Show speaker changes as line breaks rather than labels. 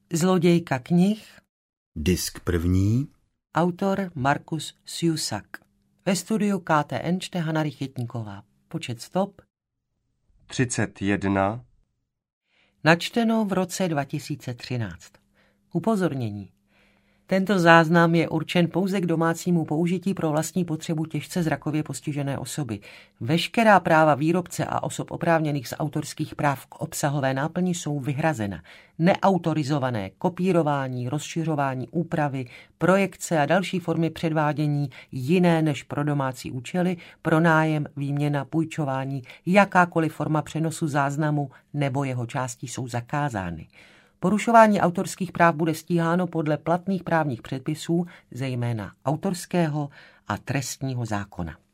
Zlodějka knih.
Disk první.
Autor Markus Siusak. Ve studiu KTN čte Hana Rychetníková. Počet stop
31.
Načteno v roce 2013. Upozornění. Tento záznam je určen pouze k domácímu použití pro vlastní potřebu těžce zrakově postižené osoby. Veškerá práva výrobce a osob oprávněných z autorských práv k obsahové náplni jsou vyhrazena. Neautorizované kopírování, rozšiřování, úpravy, projekce a další formy předvádění jiné než pro domácí účely, pronájem, výměna, půjčování, jakákoliv forma přenosu záznamu nebo jeho částí jsou zakázány. Porušování autorských práv bude stíháno podle platných právních předpisů, zejména autorského a trestního zákona.